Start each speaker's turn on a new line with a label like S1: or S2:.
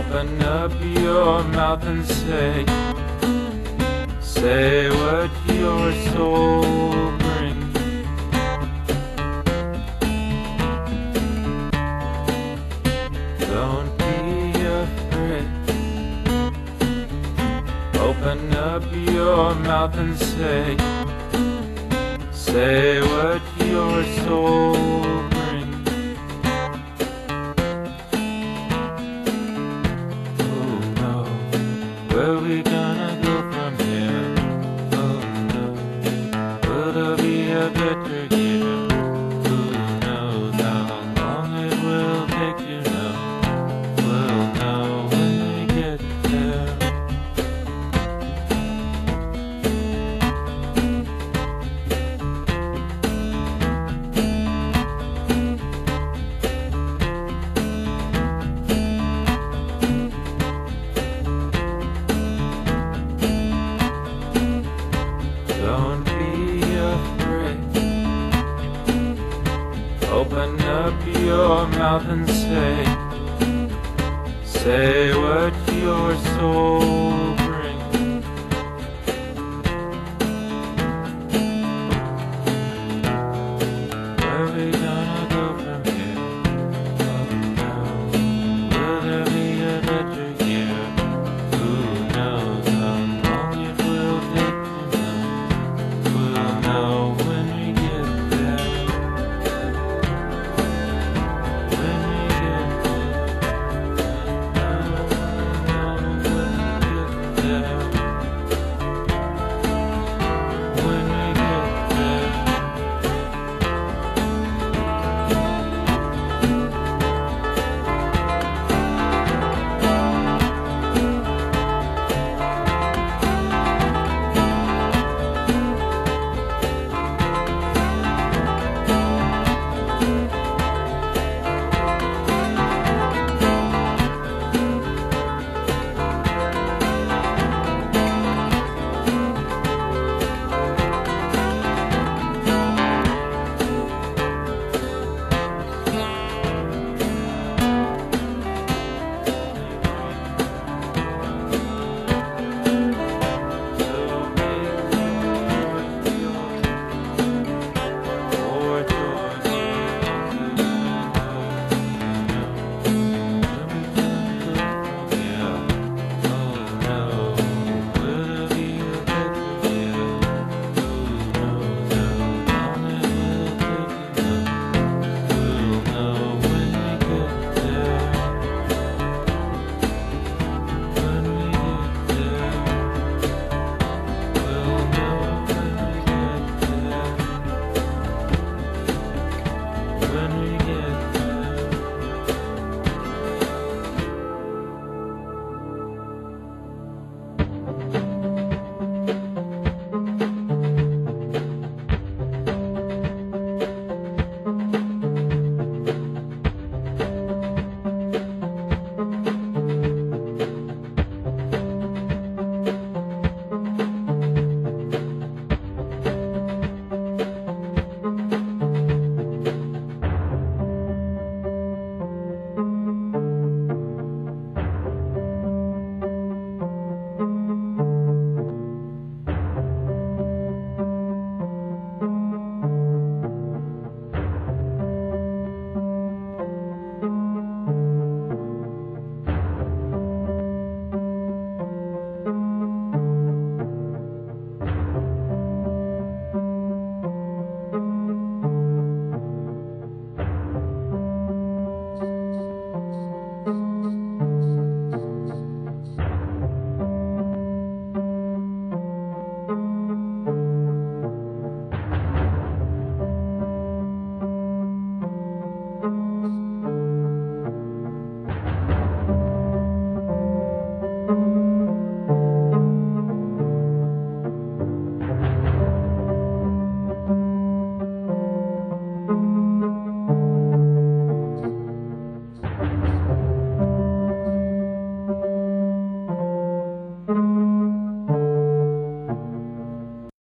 S1: Open up your mouth and say what your soul brings. Don't be afraid. Open up your mouth and say what your soul brings. Oh no, where we gonna go from here? Oh no, will there be a better year? Who knows how long it will take to know? We'll know when we get there. Don't be afraid. Open up your mouth and say what your soul